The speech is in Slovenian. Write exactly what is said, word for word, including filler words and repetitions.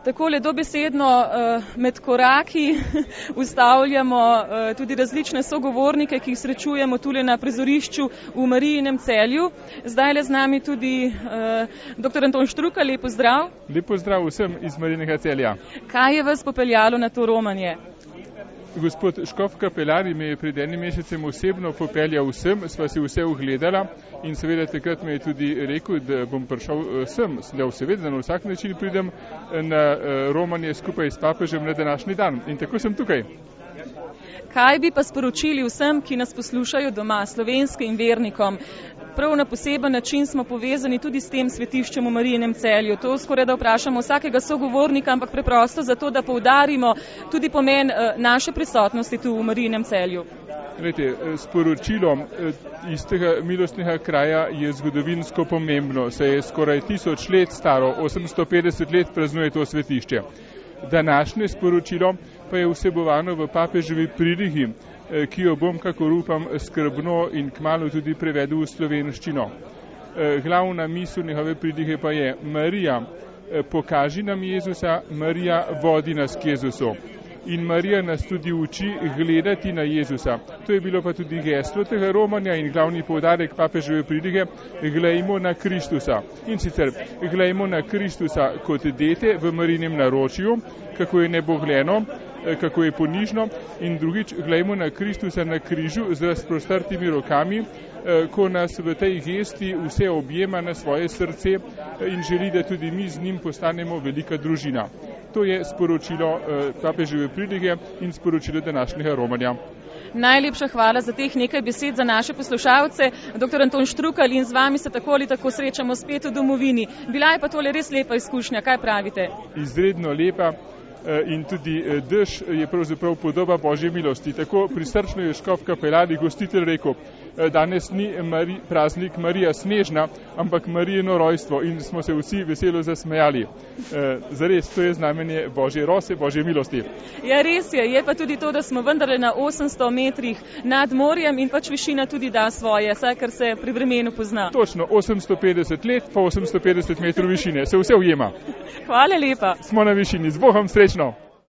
Takole dobesedno med koraki ustavljamo tudi različne sogovornike, ki jih srečujemo tule na prizorišču v Marijinem Celju. Zdajle z nami tudi doktor Anton Štrukelj, lep pozdrav. Lep pozdrav vsem iz Marijinega Celja. Kaj je vas popeljalo na to romanje? Gospod škof kapelani me je pred enim mesecem osebno popeljal vsem, sva si vse ogledala in seveda takrat me je tudi rekel, da bom prišel sem, da seveda na vsak način pridem na romanje skupaj s papežem na današnji dan. In tako sem tukaj. Kaj bi pa sporočili vsem, ki nas poslušajo doma, slovenskim vernikom? Prav na poseben način smo povezani tudi s tem svetiščem v Marijinem Celju. To skoraj da vprašamo vsakega sogovornika, ampak preprosto zato, da poudarimo tudi pomen naše prisotnosti tu v Marijinem Celju. Glede, sporočilo iz tega milostnega kraja je zgodovinsko pomembno, saj je skoraj tisoč let staro, osemsto petdeset let praznuje to svetišče. Današnje sporočilo pa je vsebovano v papeževi priligi, ki jo bom, kakor upam, skrbno in kmalu tudi prevedel v slovenščino. Glavna misel njegove pridige pa je: Marija, pokaži nam Jezusa, Marija, vodi nas k Jezusu. In Marija nas tudi uči gledati na Jezusa. To je bilo pa tudi geslo tega romanja in glavni poudarek papeževe pridige: glejmo na Kristusa. In sicer glejmo na Kristusa kot dete v Marijinem naročju, kako je nebogleno, kako je ponižno, in drugič glejmo na Kristusa na križu z razprostrtimi rokami, ko nas v tej gesti vse objema na svoje srce in želi, da tudi mi z njim postanemo velika družina. To je sporočilo papeževe pridige in sporočilo današnjega romanja. Najlepša hvala za teh nekaj besed za naše poslušalce. Doktor Anton Štrukelj, in z vami se tako ali tako srečamo spet v domovini. Bila je pa tole res lepa izkušnja, kaj pravite? Izredno lepa. In tudi dež je pravzaprav podoba Božje milosti. Tako prisrčno je škof kapelani gostitelj rekel: danes ni Mari, praznik Marija Snežna, ampak Marijino rojstvo, in smo se vsi veselo zasmejali. Zares, to je znamenje Božje rose, Božje milosti. Ja, res je. Je pa tudi to, da smo vendarle na osemsto metrih nad morjem in pač višina tudi da svoje, saj kar se pri vremenu pozna. Točno, osemsto petdeset let pa osemsto petdeset metrov višine. Se vse ujema. Hvala lepa. Smo na višini. Z Bogom, srečno.